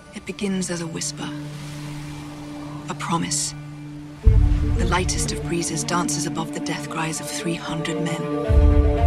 It begins as a whisper, a promise. The lightest of breezes dances above the death cries of 300 men.